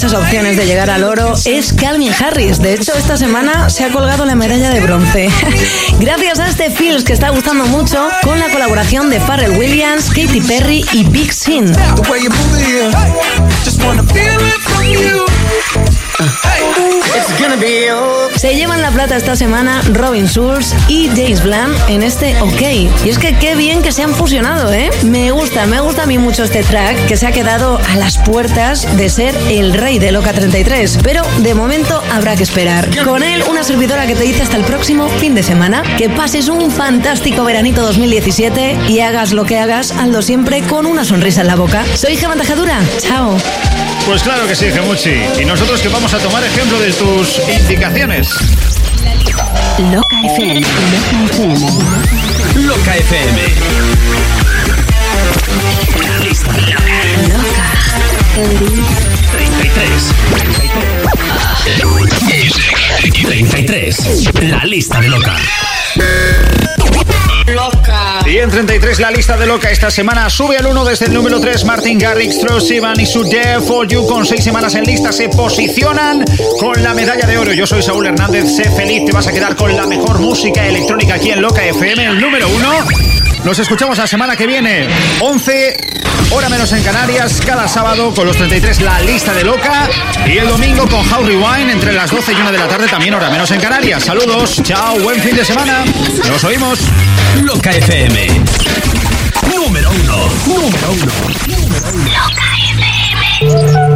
muchas opciones de llegar al oro es Calvin Harris. De hecho, esta semana se ha colgado la medalla de bronce. Gracias a este Feels que está gustando mucho, con la colaboración de Pharrell Williams, Katy Perry y Big Sean. Se llevan la plata esta semana Robin Schulz y James Blunt en este OK. Y es que qué bien que se han fusionado, ¿eh? Me gusta a mí mucho este track, que se ha quedado a las puertas de ser el rey de Loca 33. Pero de momento habrá que esperar. Con él, una servidora que te dice hasta el próximo fin de semana. Que pases un fantástico veranito 2017 y hagas lo que hagas, hazlo siempre con una sonrisa en la boca. Soy Gemma Tajadura. Chao. Pues claro que sí, Gemuchi. Y nosotros que vamos a tomar ejemplo de tus indicaciones. Loca FM. Loca FM. Loca. 33. La lista de Loca. Loca. Y en 33 la lista de Loca esta semana sube al 1 desde el número 3. Martin Garrix, Troye Sivan y su There For You, con 6 semanas en lista, se posicionan con la medalla de oro. Yo soy Saúl Hernández, sé feliz, te vas a quedar con la mejor música electrónica aquí en Loca FM, el número 1. Nos escuchamos la semana que viene, 11, hora menos en Canarias, cada sábado con los 33 la lista de Loca, y el domingo con How Rewind entre las 12 y 1 de la tarde, también hora menos en Canarias. Saludos, chao, buen fin de semana, nos oímos. Loca FM. Número 1. Loca FM.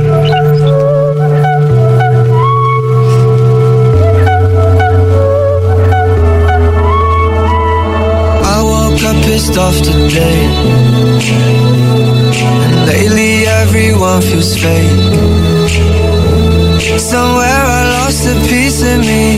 I'm pissed off today, and lately everyone feels fake. Somewhere I lost a piece of me,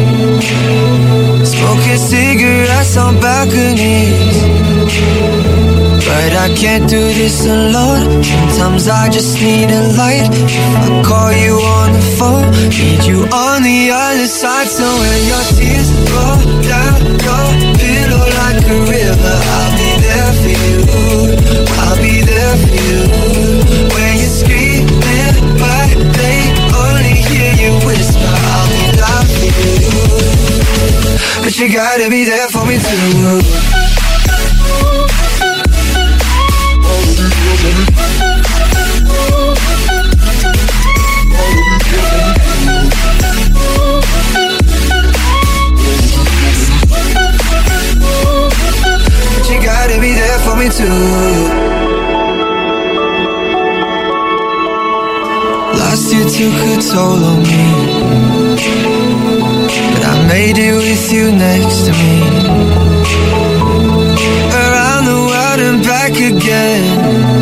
smoking cigarettes on balconies. But I can't do this alone. Sometimes I just need a light. If I call you on the phone, need you on the other side. So when your tears roll down your pillow like a river, I'll be there for you. I'll be there for you. When you're screaming, but they only hear you whisper, I'll be loud for you. But you gotta be there for me too. But you gotta be there for me too. Last year took a toll on me, but I made it with you next to me. Around the world and back again.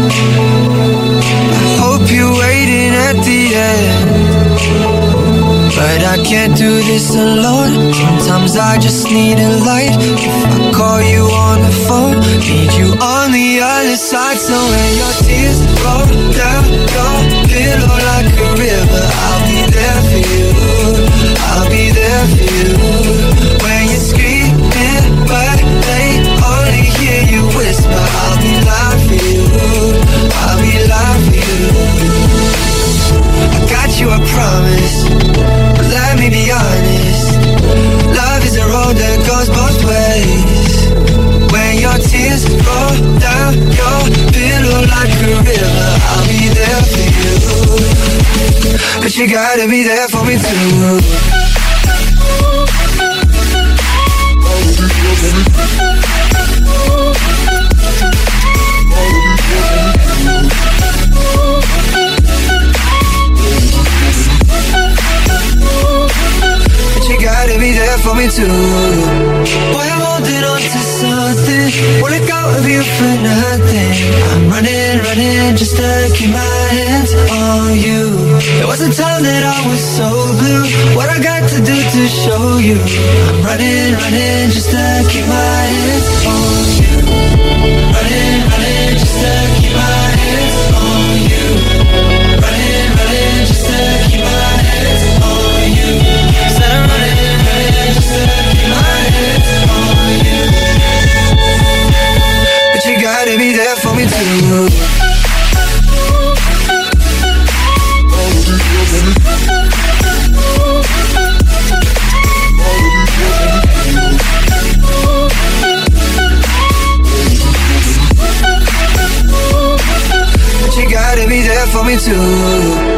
I hope you're waiting at the end. But I can't do this alone. Sometimes I just need a light. If I call you on the phone, need you on the other side. So when your tears roll down your pillow like a river, I'll be there for you. I'll be there for you. When you're screaming, but they only hear you whisper, I'll be loud for you. I'll be loud for you. I got you, I promise. But let me be honest, love is a road that goes both ways. When your tears roll down your pillow like a river, I'll be there for you. But you gotta be there for me too. Gotta be there for me too. Boy, I'm holding on to something. Won't let go of you for nothing. I'm running just to keep my hands on you. There was a time that I was so blue. What I got to do to show you? I'm running just to keep my hands on you. Running just to keep my hands on you. Running just to keep my hands on you. Said I'm running just to keep my hands on you. But you gotta be there for me too. for me too.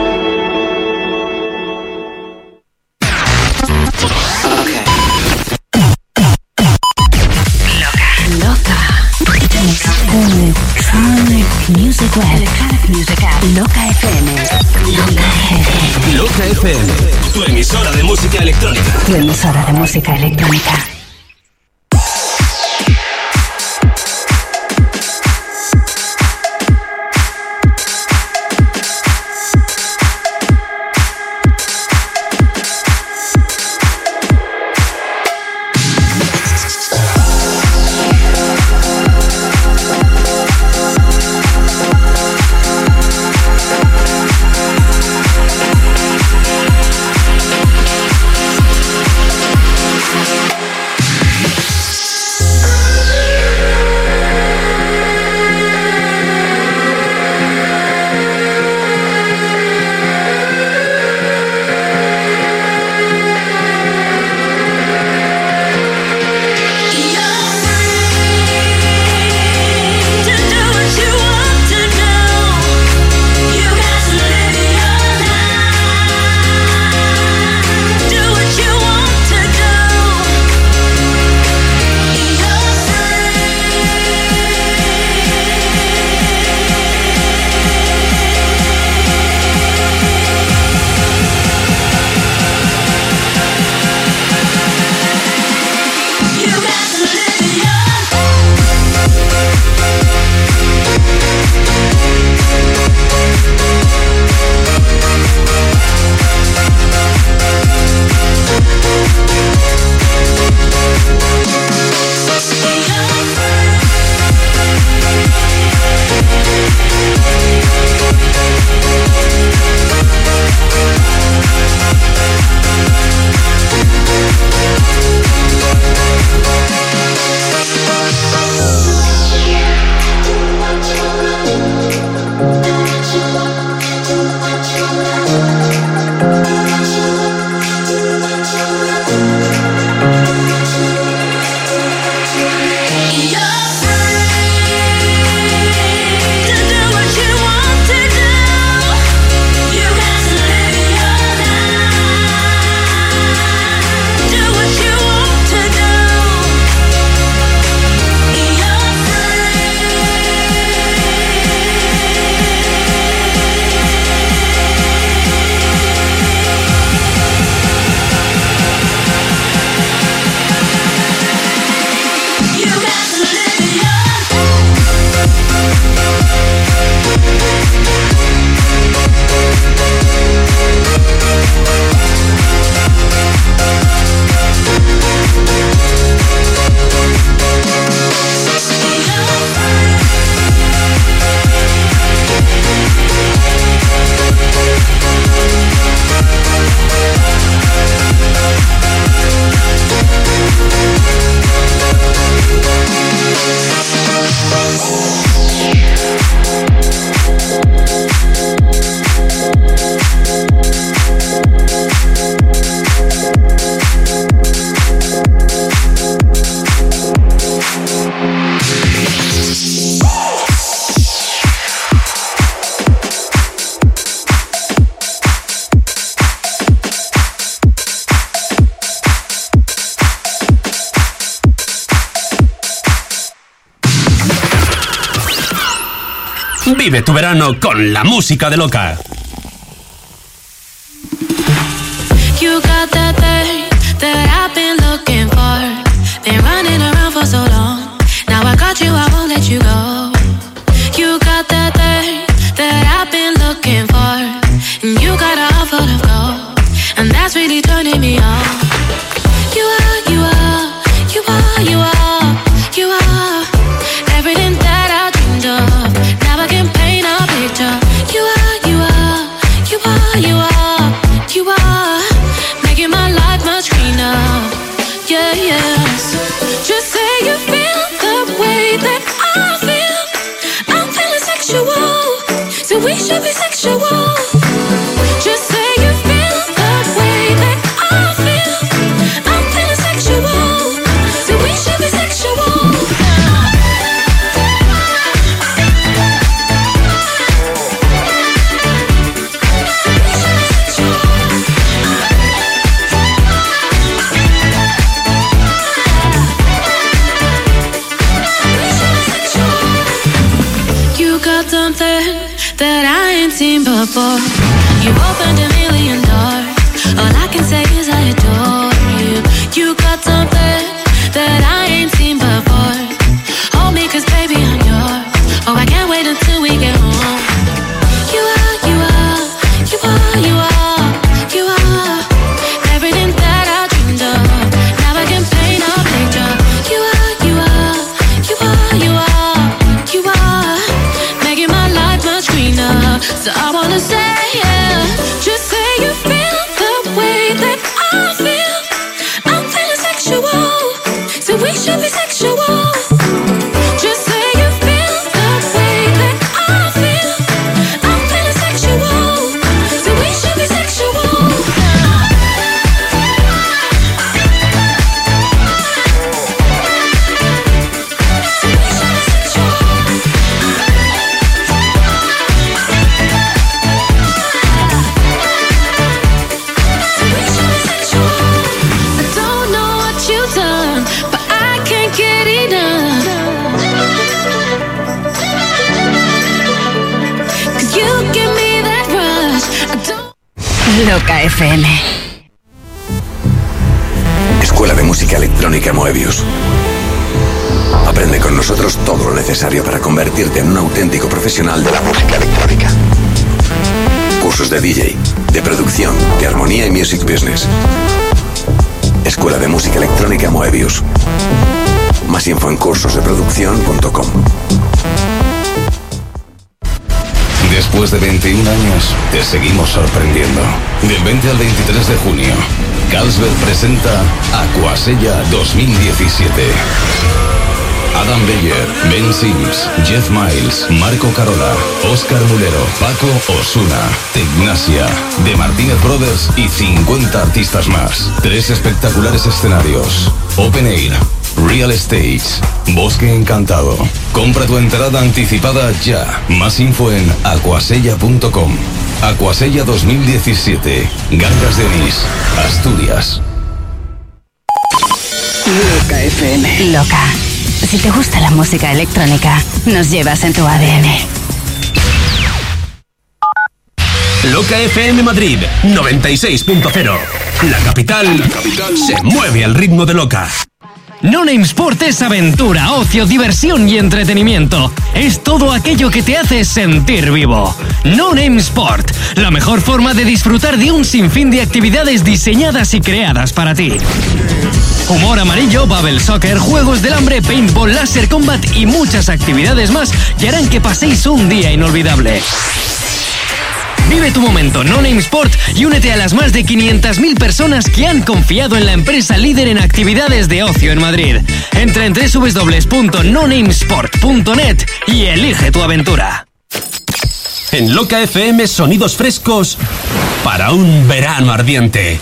Electronic Music Web. Electronic Music App. Loca FM. Loca FM. Loca FM, tu emisora de música electrónica. Tu emisora de música electrónica. Vive tu verano con la música de Loca. You got that thing that I've been looking for. Been running around for so long. Now I got you, I won't let you go. You got that thing that I've been looking for. And you got a heart full of gold. And that's really turning me on. You are, you are, you are, you are, you are everything that I dreamed of. Now I can paint a picture. You are, you are, you are, you are, you are making my life much greener. Yeah, yes. Just say you feel the way that I feel. I'm feeling sexual, so we should be sexual. Just say you feel the way that I feel. I'm feeling sexual, so we should be sexual. before. You opened a million doors. All I can say is I adore you. You got something that I ain't seen before. Hold me, 'cause baby I'm yours. Oh, I can't wait until we get home. You are, you are, you are, you are, you are everything that I dreamed of. Now I can paint a picture. You are, you are, you are, you are, you are making my life much greener. So I wanna say, yeah, just say you feel the way that I feel. I'm feeling sexual, so we should be sexual. Just say you feel the way that I feel. I'm feeling sexual, so we should be sexual. I don't know what you've done, but I can't get enough. 'Cause you give me that rush. I don't. Loca FM. Escuela de Música Electrónica Moebius. Aprende con nosotros todo lo necesario para convertirte en un auténtico profesional de la música electrónica. Cursos de DJ, de producción, de armonía y music business. Escuela de Música Electrónica Moebius. Más info en cursosdeproducción.com. Después de 21 años, te seguimos sorprendiendo. Del 20 al 23 de junio, Carlsberg presenta Aquasella 2017. Adam Beyer, Ben Sims, Jeff Miles, Marco Carola, Oscar Mulero, Paco Osuna, Tecnasia, The Martínez Brothers y 50 artistas más. 3 espectaculares escenarios. Open Air, Real Stage, Bosque Encantado. Compra tu entrada anticipada ya. Más info en aquasella.com. Aquasella 2017. Gargas de Onís, Asturias. Loca FM. Loca. Si te gusta la música electrónica, nos llevas en tu ADN. Loca FM Madrid 96.0. La capital se mueve al ritmo de Loca. No Name Sport es aventura, ocio, diversión y entretenimiento. Es todo aquello que te hace sentir vivo. No Name Sport, la mejor forma de disfrutar de un sinfín de actividades diseñadas y creadas para ti. Humor amarillo, bubble soccer, juegos del hambre, paintball, laser combat y muchas actividades más que harán que paséis un día inolvidable. Vive tu momento No Name Sport y únete a las más de 500.000 personas que han confiado en la empresa líder en actividades de ocio en Madrid. Entra en www.nonamesport.net y elige tu aventura. En Loca FM, sonidos frescos para un verano ardiente.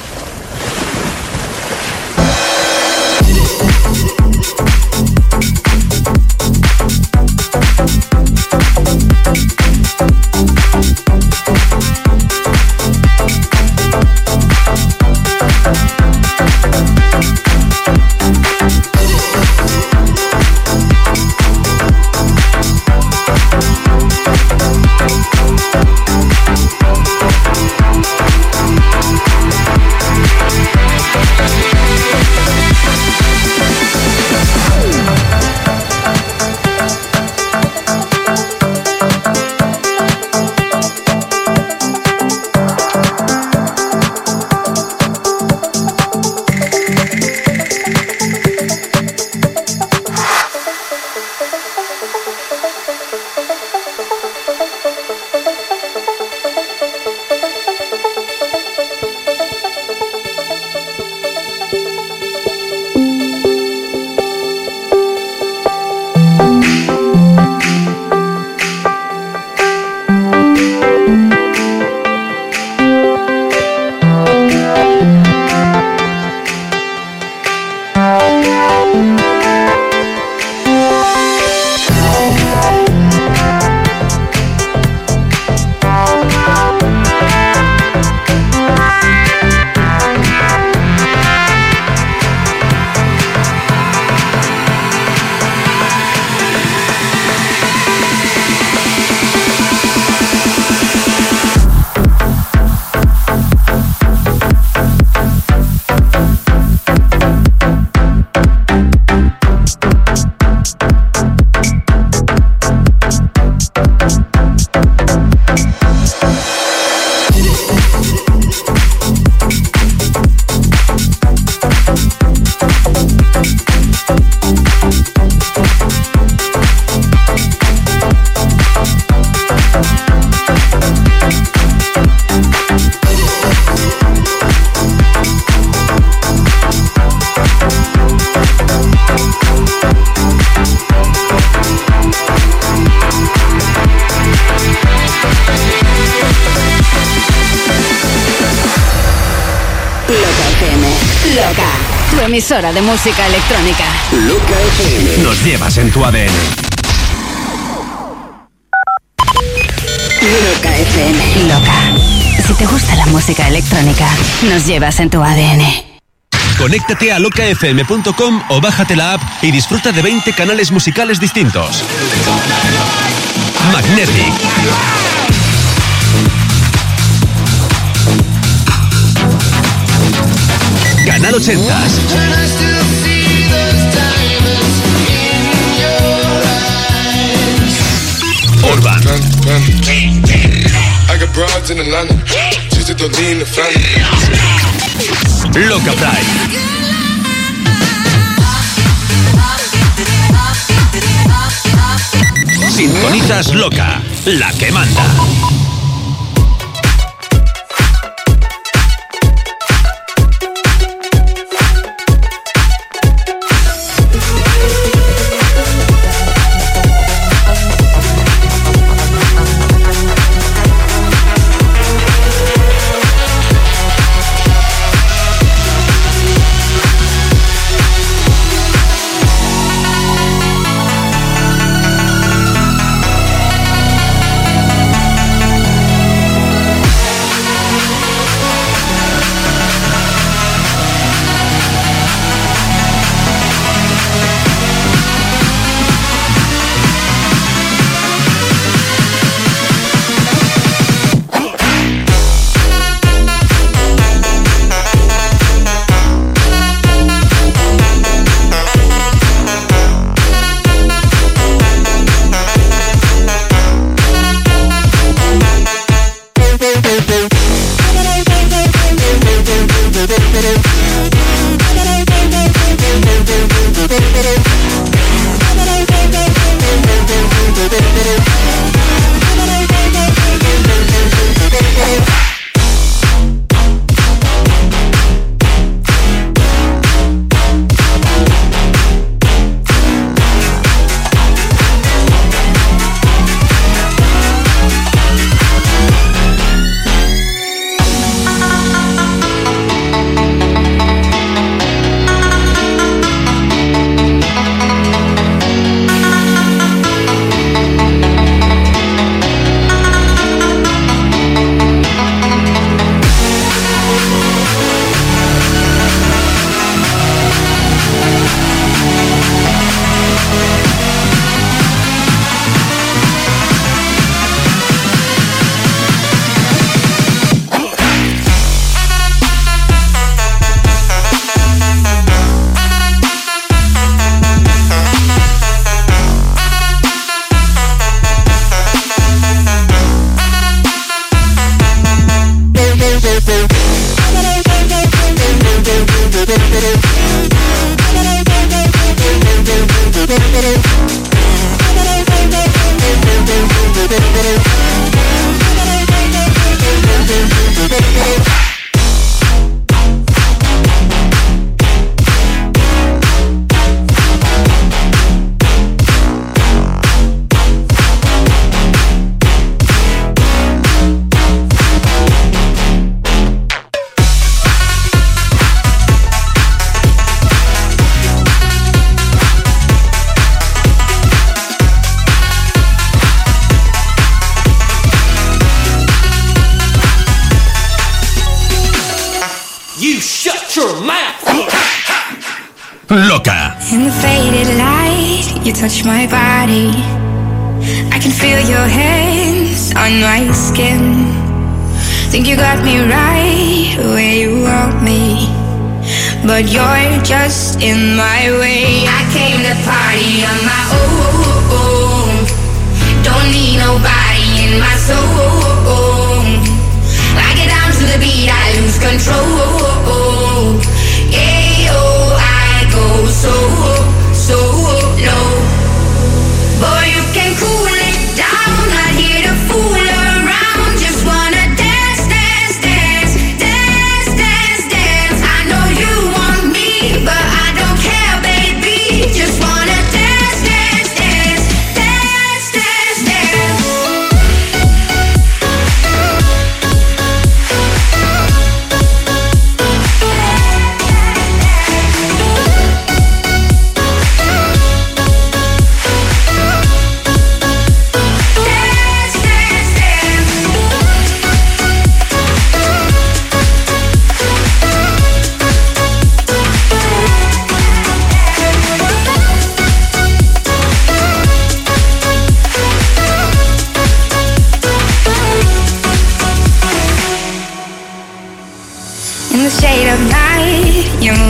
emisora de música electrónica. Loca FM. Nos llevas en tu ADN. Loca FM. Loca. Si te gusta la música electrónica, nos llevas en tu ADN. Conéctate a locafm.com o bájate la app y disfruta de 20 canales musicales distintos. Magnetic. Canal 80. Urban. Loca Pride. Sintonizas Loca, la que manda. Loca. In the faded light, you touch my body. I can feel your hands on my skin. Think you got me right where you want me, but you're just in my way. I came to party on my own. Don't need nobody in my soul. I get down to the beat, I lose control. Yeah, oh, I go so low. Boy, you can cool it down. Not here to fool around. Just wanna dance, dance, dance, dance, dance, dance. I know you want me, but I don't care, baby. Just wanna dance, dance, dance,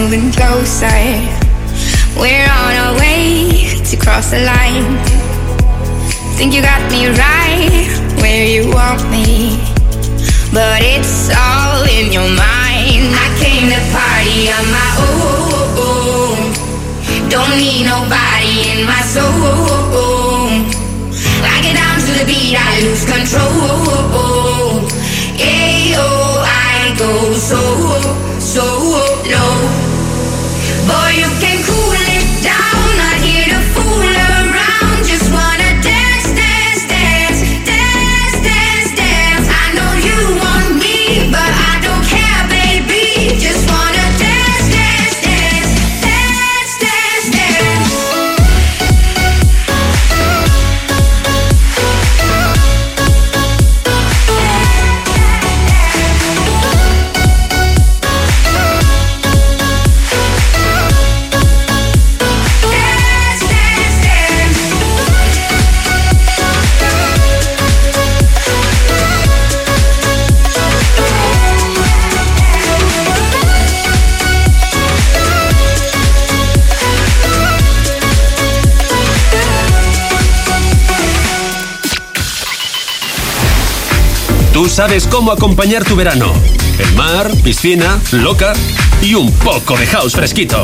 moving closer. We're on our way to cross the line. Think you got me right where you want me, but it's all in your mind. I came to party on my own. Don't need nobody in my soul. I get down to the beat, I lose control. Ayo, I go so low. Boy, you can cool it down, not here to fool around. Just wanna dance, dance, dance, dance, dance, dance. I know you want me, but I don't care, baby. Just wanna dance, dance, dance, dance, dance, dance. Tú sabes cómo acompañar tu verano. El mar, piscina, loca y un poco de house fresquito.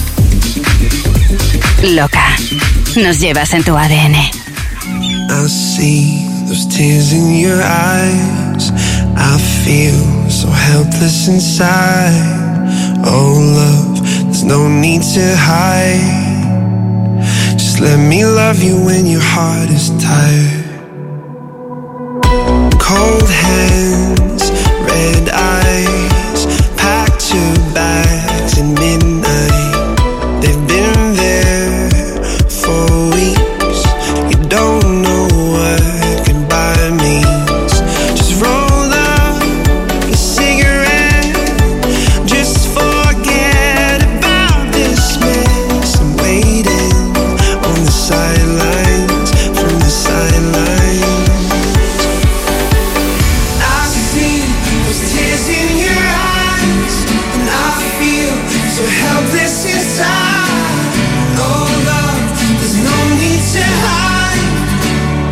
Loca. Nos llevas en tu ADN. I see those tears in your eyes. I feel so helpless inside. Oh love, there's no need to hide. Just let me love you when your heart is tired. Cold hands, red eyes, packed your bags at midnight. They've been there for weeks. You don't know what goodbye means. Just roll up a cigarette. Just forget about this mess. I'm waiting on the sidelines, from the sidelines. Helpless inside. Oh love, there's no need to hide.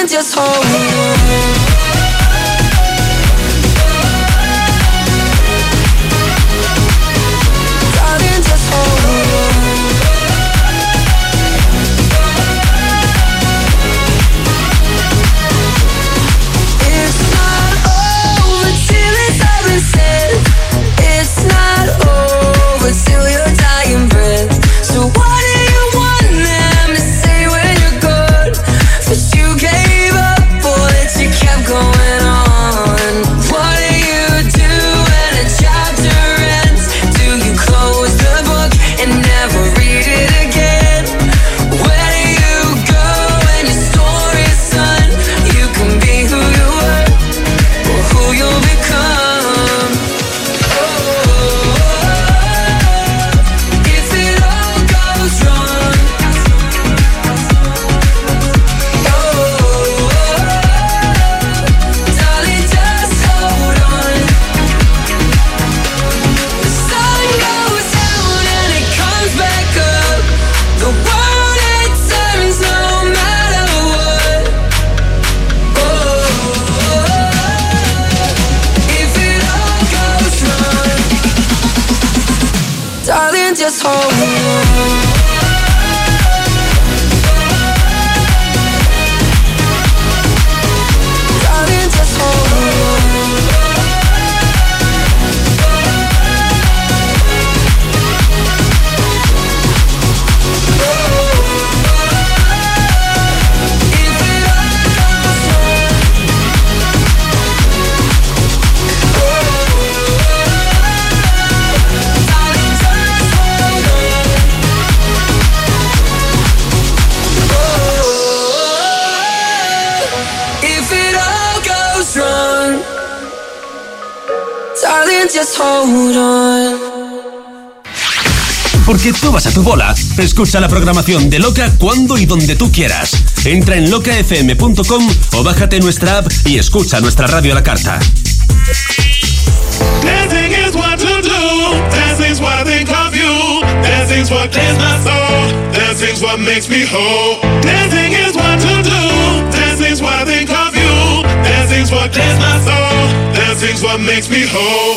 Darling, just hold on. Just hold on. Darling, just hold on. If it all goes wrong, darling, just hold on. Porque tú vas a tu bola. Escucha la programación de Loca cuando y donde tú quieras. Entra en locafm.com o bájate nuestra app y escucha nuestra radio a la carta. Dancing is what to do. Dancing's what I think of you. Dancing's what clears my soul. Dancing's what makes me whole. Dancing is what to do. Dancing's what I think of you. Dancing's what clears my soul. Dancing's what makes me whole.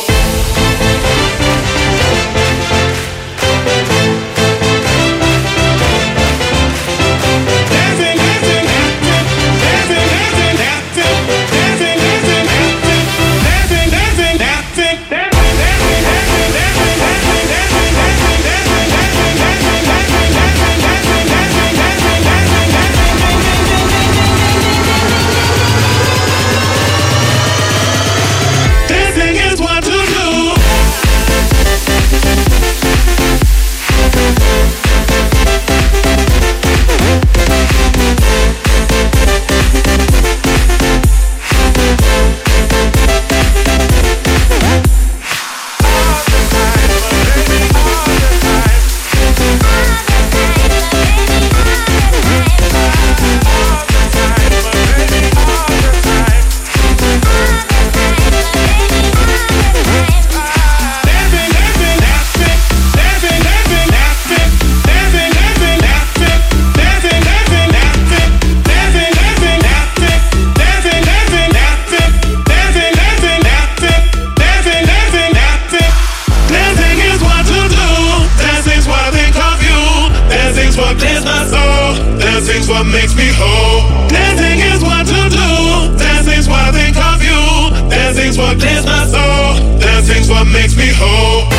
What makes me whole. Dancing is what to do. Dancing's what I think of you. Dancing's what clears my soul. Dancing's what makes me whole.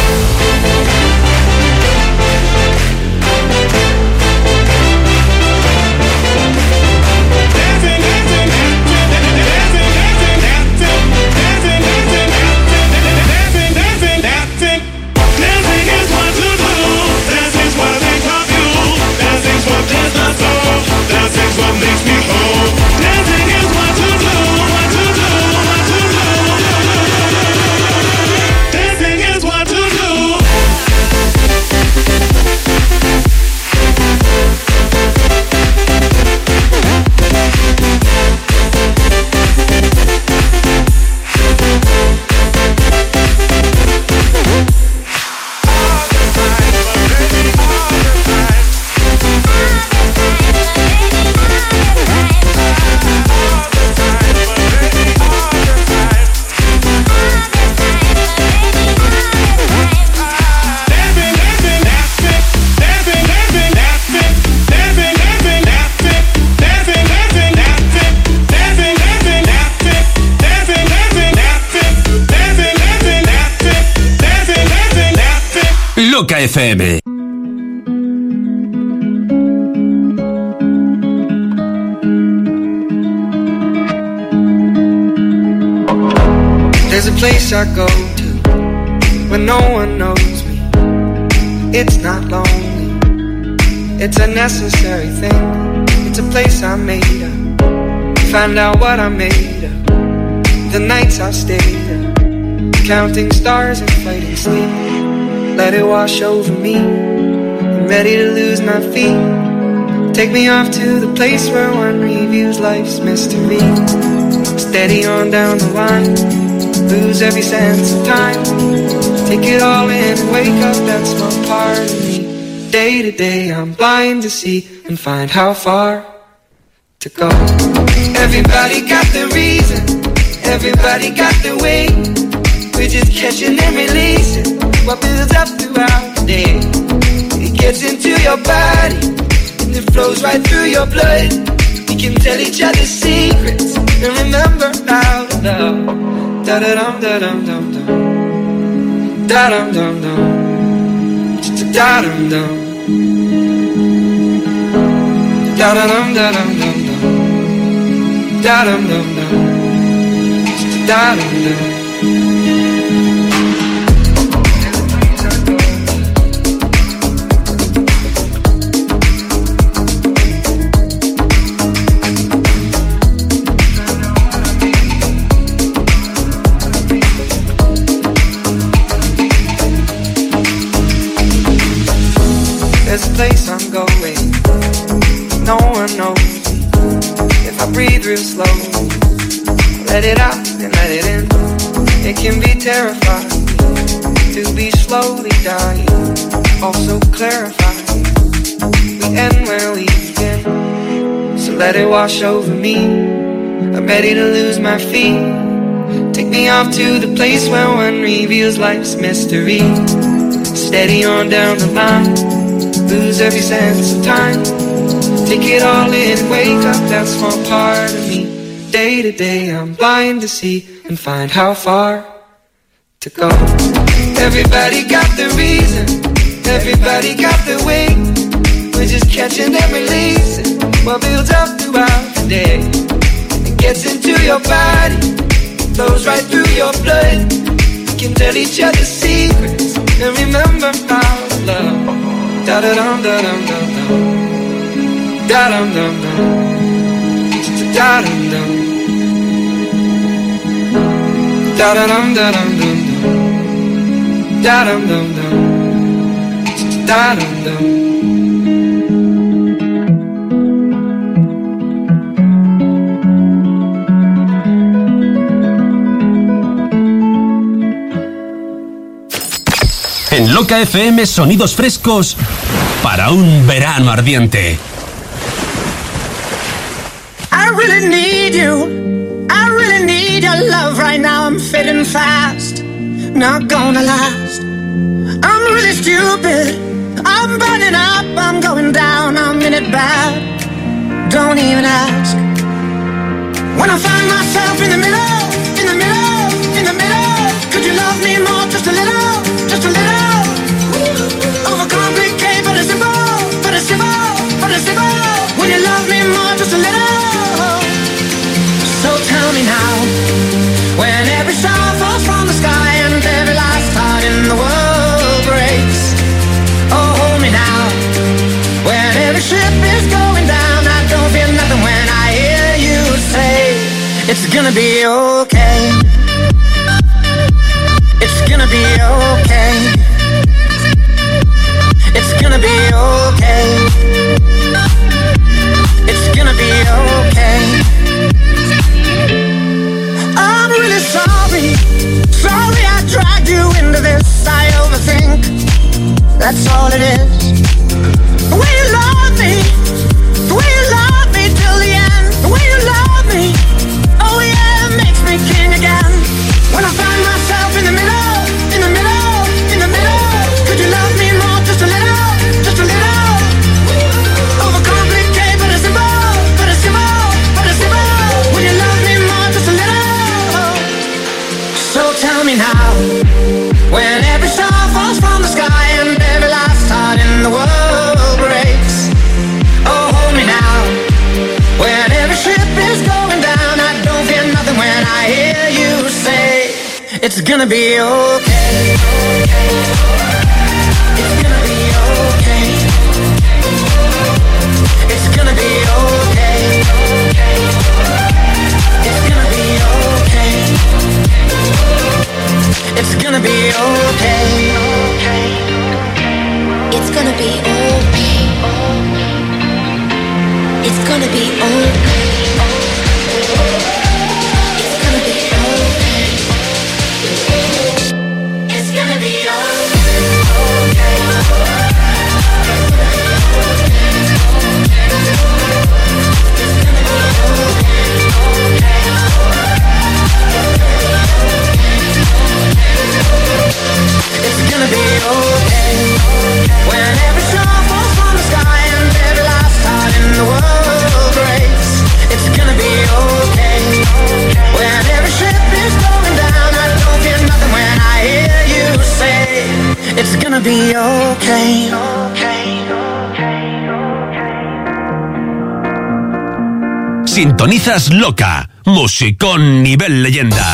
Loca FM. There's a place I go to when no one knows me. It's not lonely, it's a necessary thing. It's a place I made up, find out what I made of. The nights I've stayed up, counting stars and fighting sleep. Let it wash over me, I'm ready to lose my feet. Take me off to the place where one reviews life's mystery. Steady on down the line, lose every sense of time. Take it all in and wake up that small part of me. Day to day I'm blind to see and find how far to go. Everybody got the reason, everybody got the way. We're just catching and releasing what builds up throughout the day. It gets into your body and it flows right through your blood. We can tell each other secrets and remember how to love. Da-da-dum, da-dum, dum, dum. Da-dum, dum, dum. Da-dum-dum. Da-da-dum, da-dum, dum, dum. Da-dum-dum, dum. Da-dum-dum. There's a place I'm going, no one knows me. If I breathe real slow, let it out and let it in. It can be terrifying to be slowly dying, also clarifying. We end where we begin, so let it wash over me. I'm ready to lose my feet. Take me off to the place where one reveals life's mystery. Steady on down the line, lose every sense of time. Take it all in and wake up that small part of me. Day to day I'm blind to see and find how far to go. Everybody got the reason, everybody got the way. We're just catching and releasing what builds up throughout the day. It gets into your body, flows right through your blood. We can tell each other secrets and remember how to love. Da-da-dum, da-dum, dum, dum. Da-dum, dum, dum. Da-dum-dum. Da-da-dum, da-dum, dum, dum. Da-dum, dum, dum. Da-dum-dum. En Loca FM, sonidos frescos para un verano ardiente. I really need you. I really need your love right now. I'm fading fast, not gonna last. I'm really stupid. I'm burning up, I'm going down, I'm in it bad. Don't even ask. When I find myself in the middle, in the middle, in the middle, could you love me more, just a little, just a little? Overcomplicate, but it's simple, but it's simple, but it's simple. Will you love me more, just a little? So tell me now, when every star falls from the sky and every last heart in the world breaks. Oh, hold me now, when every ship is going down. I don't feel nothing when I hear you say it's gonna be okay. It's gonna be okay. It's gonna be okay. It's gonna be okay. I'm really sorry. Sorry I dragged you into this. I overthink. That's all it is. The way you love me, the way you love me till the end. The way you love me, oh yeah, it makes me king again. When I find myself in the middle, in the middle, in the middle, could you love me more, just a little, just a little? Overcomplicate, but it's simple, but it's simple, but it's simple. Will you love me more, just a little? So tell me now, when every star falls from the sky and every It's gonna be okay. It's gonna be okay. It's gonna be okay. It's gonna be okay. It's gonna be okay. It's gonna be okay. It's gonna be okay. It's gonna be okay. It's gonna be okay. It's gonna be okay. When every star falls from the sky and every last heart in the world breaks. It's gonna be okay. When every ship is going down, I don't feel nothing when I hear you say it's gonna be okay. Sintonizas Loca, musicón nivel leyenda.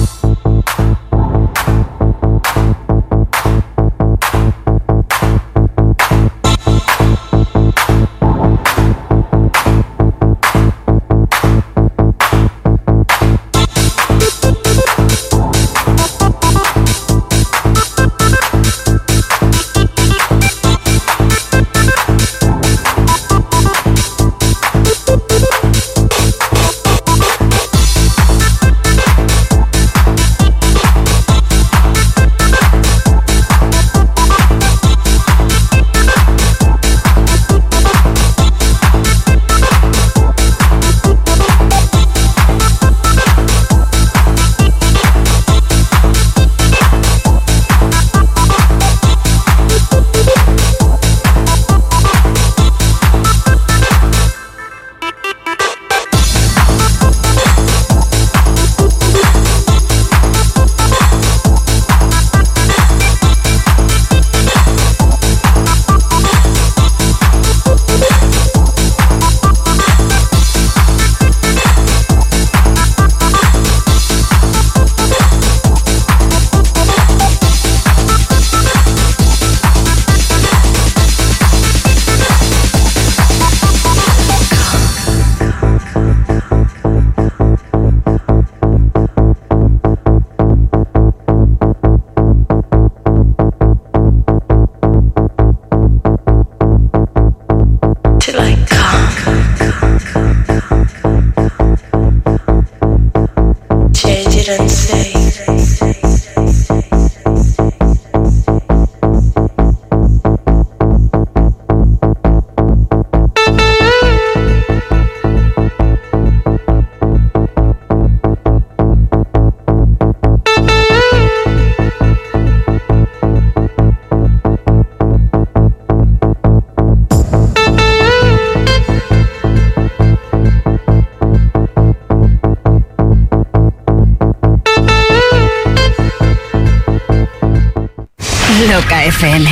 Loca FM.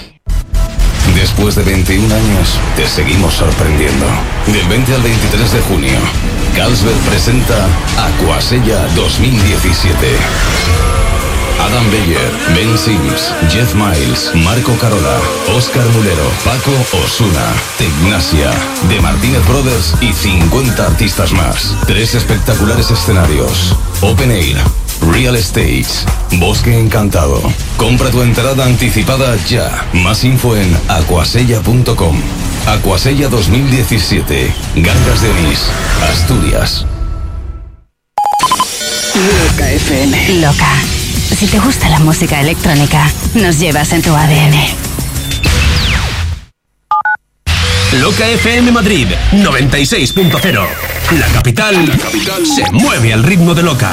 Después de 21 años, te seguimos sorprendiendo. Del 20 al 23 de junio, Carlsberg presenta Aquasella 2017. Adam Beyer, Ben Sims, Jeff Miles, Marco Carola, Oscar Mulero, Paco Osuna, Tecnasia, The Martínez Brothers y 50 artistas más. 3 espectaculares escenarios. Open Air, Real Stage, Bosque Encantado. Compra tu entrada anticipada ya. Más info en aquasella.com. Aquasella 2017. Gangas de Onís, Asturias. Loca FM. Loca. Si te gusta la música electrónica, nos llevas en tu ADN. Loca FM Madrid 96.0. La capital se mueve al ritmo de Loca.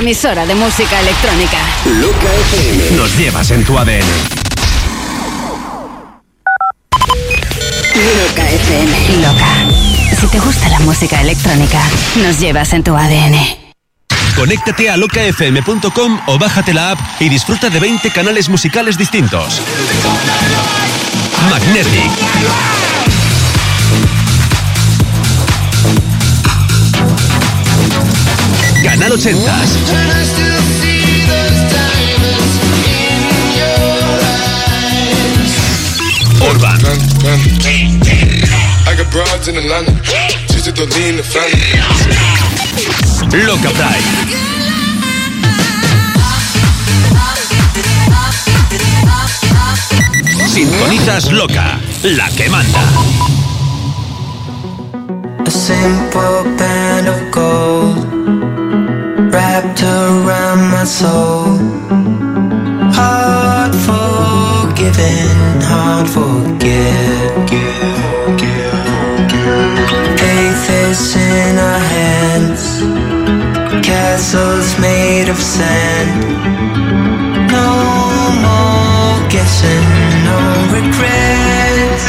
emisora de música electrónica. Loca FM. Nos llevas en tu ADN. Loca FM. Loca. Si te gusta la música electrónica, nos llevas en tu ADN. Conéctate a locafm.com o bájate la app y disfruta de 20 canales musicales distintos. Magnetic. Canal 80s. Urban. Loca Pride. Sintonizas Loca, la que manda. A simple band of gold wrapped around my soul. Hard forgiven, hard forget. Faith is in our hands, castles made of sand. No more guessing, no regrets.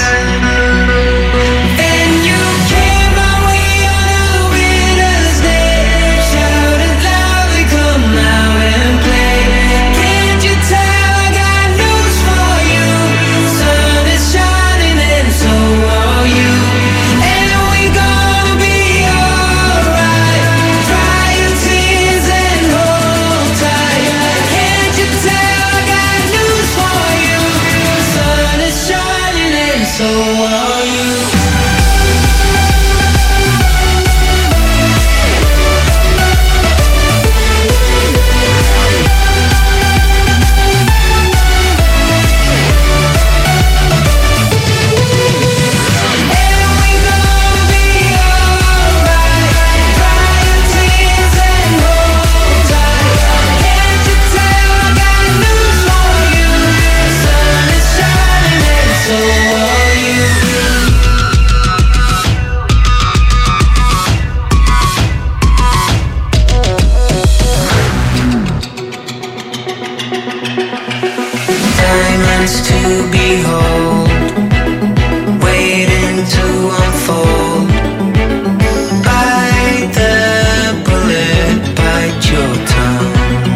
And you came my way on a winter's day. Shouted loudly, come out and play. Can't you tell I got news for you? Sun is shining and so are you. And we gonna be alright. Dry your tears and hold tight. Can't you tell I got news for you? Sun is shining and so are you. Diamonds to behold, waiting to unfold. Bite the bullet, bite your tongue.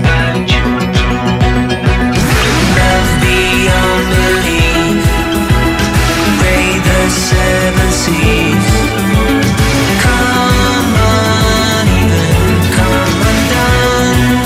Love beyond belief, braid the seven seas. Come uneven, come undone.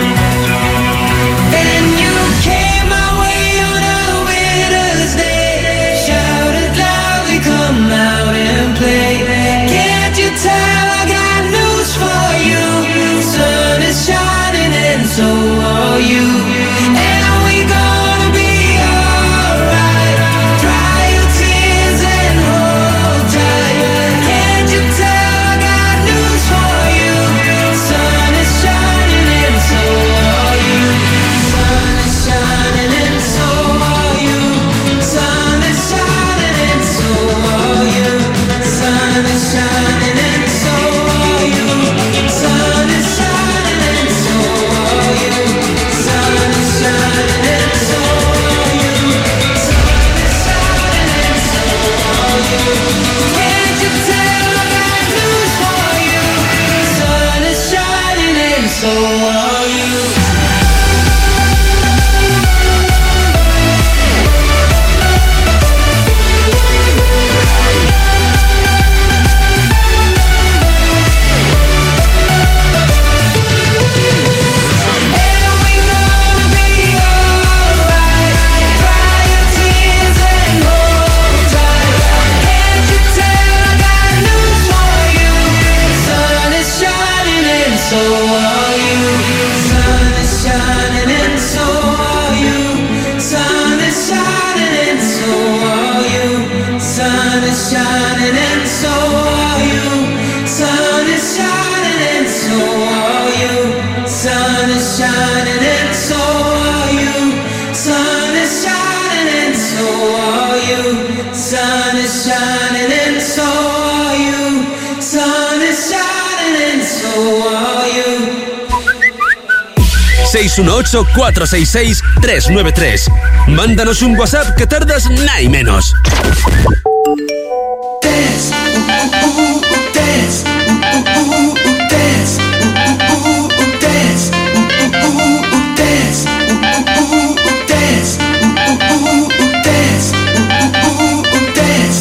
And you came my way on a winter's day. Shouted loudly, come out and play. Can't you tell I got news for you? Sun is shining and so are you. And we gonna be alright. Dry your tears and hold tight. Can't you tell I got news for you? Sun is shining and so are you. Sun is shining and so are you. Sun is shining and so are you. Sun is shining and so are you. Sun is shining and so are you. Sun is shining and so are you. Sun is shining and so are you. Can't you tell I got news for you? Sun is shining and so are you. So are you. Sun 618-466-393. Mándanos un WhatsApp que tardas nada y menos. Dance, dance, dance, dance, dance, dance, dance, dance,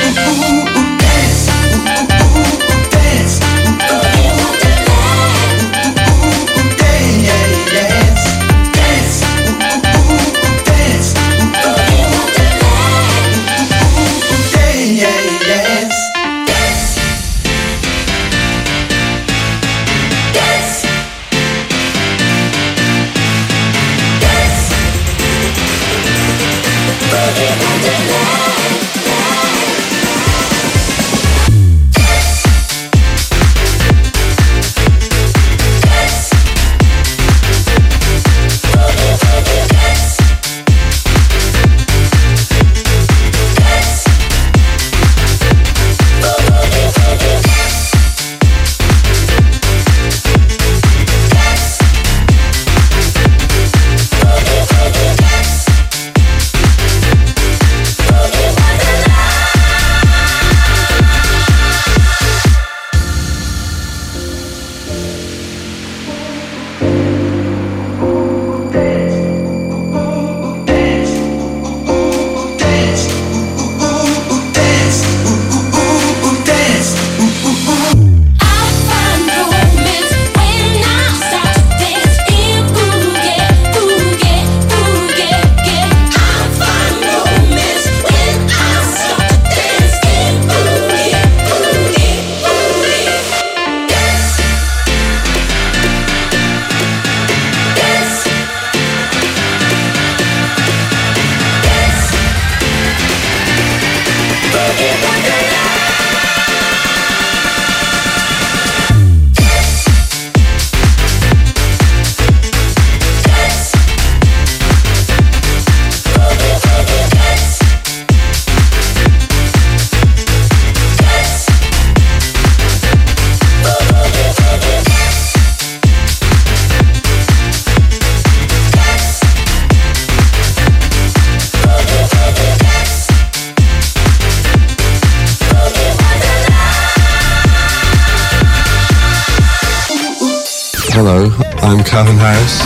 Hello, I'm Calvin Harris.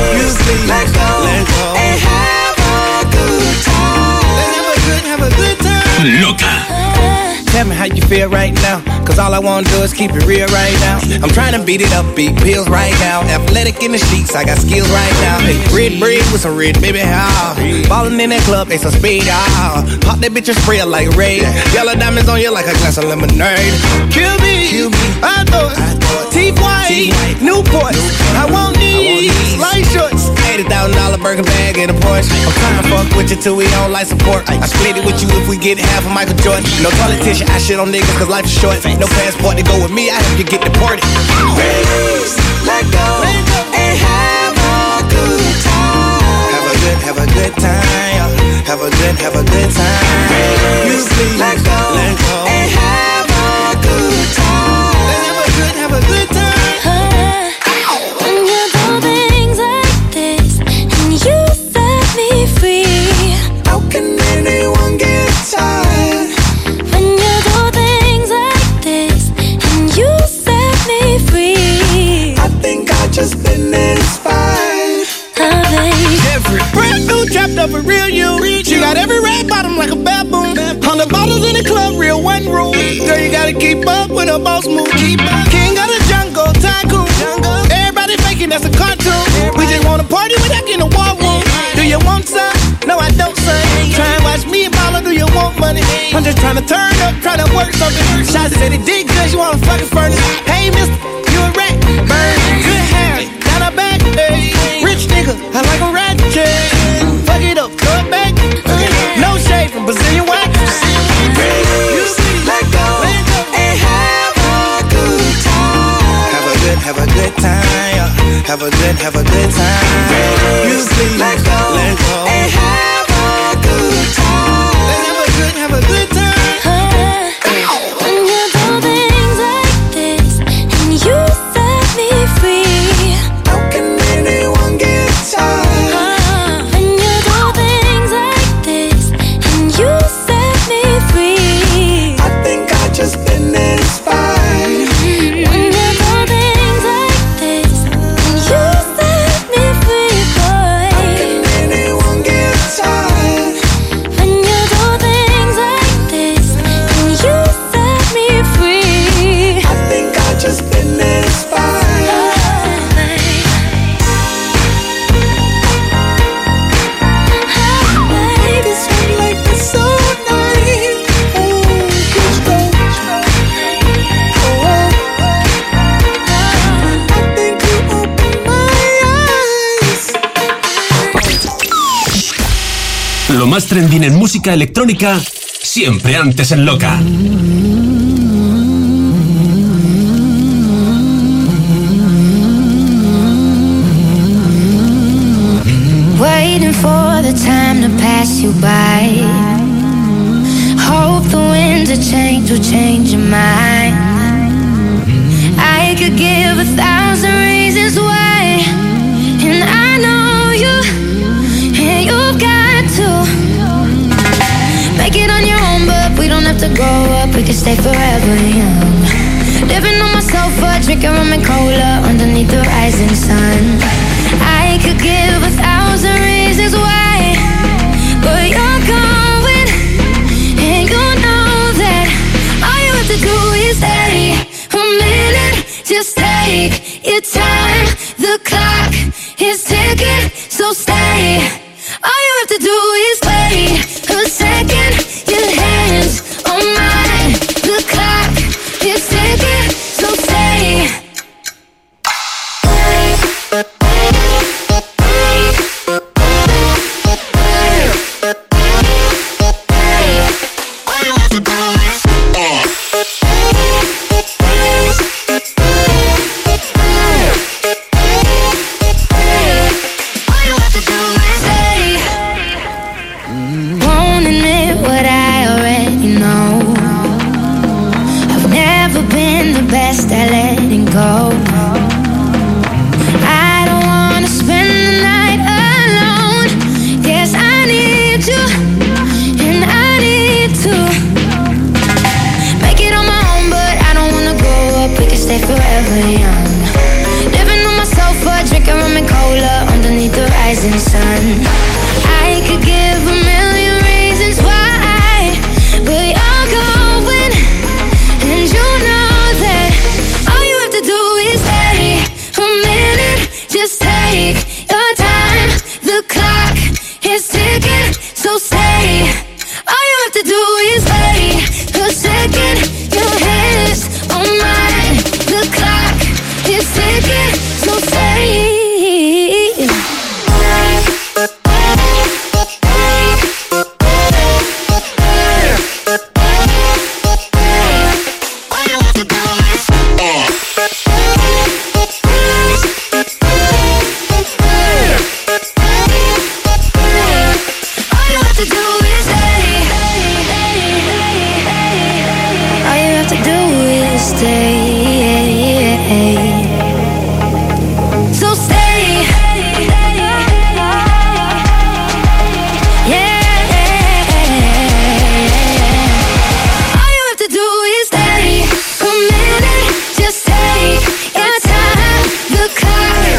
Let go and have a good time. Have a good time. Loca. Tell me how you feel right now, cause all I wanna do is keep it real right now. I'm trying to beat it up, beat pills right now. Athletic in the sheets, I got skills right now. Hey, red bread with some red baby how. Ballin' in that club, they some speed ah. Pop that bitch and spray it like raid. Yellow diamonds on you like a glass of lemonade. Kill me, I thought. Teeth white, Newport. I want these light shorts. $80,000 burger bag in a Porsche. I'm trying to fuck with you till we on life support. I split it with you if we get half of Michael Jordan. No politician, I shit on niggas cause life is short. No passport to go with me, I have to get deported. Please let go and have a good time. Have a good time. Have a good time. Please let go and have a good time. Have a good time. When you do things like this and you set me free, how can anyone get tired? when you do things like this and you set me free, I think I just been inspired. Every brand new trapped up a real you. She got every red bottom like a baboon. 100 bottles in the club, real one rule. Girl, you gotta keep up with her boss move. King of the jungle, tycoon. Everybody faking, that's a cartoon. We just wanna party without getting a war room. Do you want some? No, I don't, son. Try and watch me and Paula, do you want money? I'm just trying to turn up, trying to work something. Shots said it did good, you wanna fucking furnace. Hey, mister, you a rat. Burn, good hair, down her back. Hey. Rich nigga, I like a rat chain. Fuck it up, throw it back. No shade from Brazilian wax. Let go and have a good time. Have a good time. Have a good time. Let go and have a good time. Have a good time. when you do things like this and you set me free, how can anyone más trending en música electrónica, siempre antes en Loca. Waiting for the time to pass you by. Hope the winds of change will change your mind. I could give 1,000 reasons why, and I know you, and you've got to make it on your own, but we don't have to grow up, we can stay forever young. Living on my sofa, drinking rum and cola underneath the rising sun. I could give 1,000 reasons why, but you're going, and you know that all you have to do is stay a minute. Just take your time, the clock is ticking, so stay. All you have to do is wait a second, your hands on mine. The clock is ticking, so stay. At letting go. I don't wanna spend the night alone. Yes, I need you, and I need to make it on my own, but I don't wanna grow up, we can stay forever young. Living on my sofa, drinking rum and cola underneath the rising sun. I could give 1,000,000 reasons why, but you're going, and you know that all you have to do is stay a minute. Just take your time, the clock is ticking, so stay. All you have to do is